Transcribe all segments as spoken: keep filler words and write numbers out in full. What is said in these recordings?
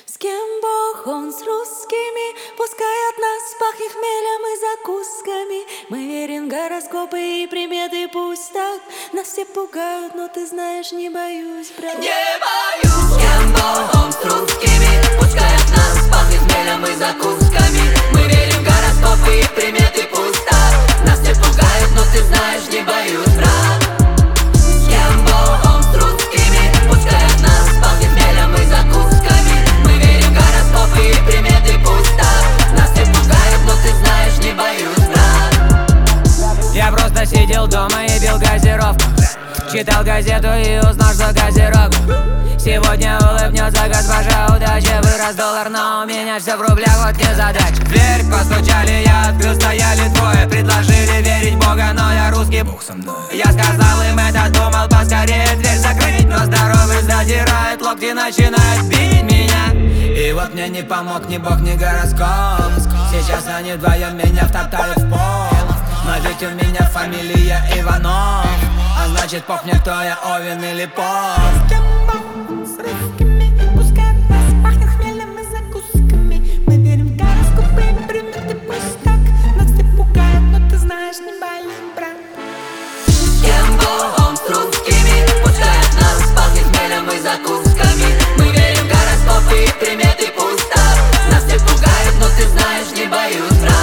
С кем Бог, он с русскими. Пускай от нас пахнет хмелем и закусками. Мы верим в гороскопы и приметы. Пусть так нас все пугают, но ты знаешь, не боюсь, брат. Не боюсь. С кем Бог, он с русскими. Пускай от нас пахнет хмелем и закусками. Мы верим в гороскопы и приметы. Пусть так нас все пугают, но ты знаешь, не боюсь, брат. С кем Бог, он с русскими. Пускай от нас пахнет хмелем и закусками. Мы верим в гороскопы и приметы. Пусть так нас все пугают, но ты знаешь, не боюсь, брат. Я просто сидел дома и пил газировку. Читал газету и узнал, что газировку. Сегодня улыбнется госпожа удача. Вырос доллар, но у меня все в рублях, вот не задача. В дверь постучали, я открыл, стояли двое. Предложили верить в Бога, но я русский, Бог со мной. Я сказал им это, думал поскорее дверь закрыть. Но здоровый задирает локти, начинает бить меня. И вот мне не помог ни Бог, ни гороскоп. Сейчас они вдвоем меня втоптают в пол. Но ведь у меня фамилия Иванов. А значит, пох мне, кто я, Овен или Поп. С кем Бог, с русскими. Пускай от нас пахнет хмелем и закусками. Мы верим в гороскопы и приметы. Пусть так нас все пугают, но ты знаешь, не боюсь, брат. С кем Бог, он с русскими. Пускай от нас пахнет хмелем и закусками. Мы верим в гороскопы и приметы. Пусть так нас все пугают, но ты знаешь, не боюсь, брат.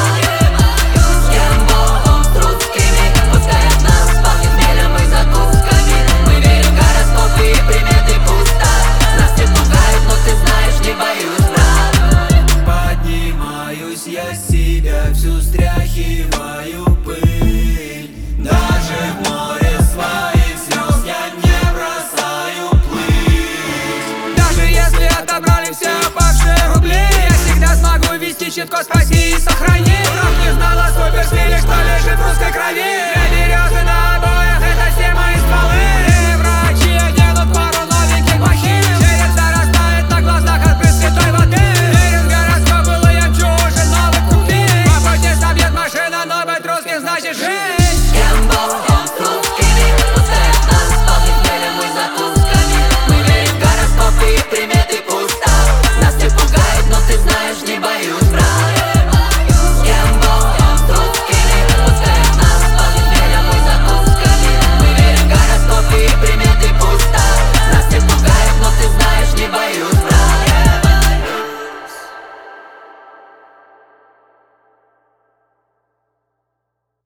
С кем Бог, он с русскими. Пускай от нас пахнет хмелем и закусками. Мы верим в гороскопы и приметы. Пусть так нас все пугают, но ты знаешь, не боюсь, брат. Поднимаюсь я с себя, всю стряхиваю пыль. Даже в море своих слез я не бросаю плыть. Даже если отобрали все опавшие рубли, я всегда смогу вести щитко, спаси и сохранить. Враг не знала суперсиле, что лежит в русской крови.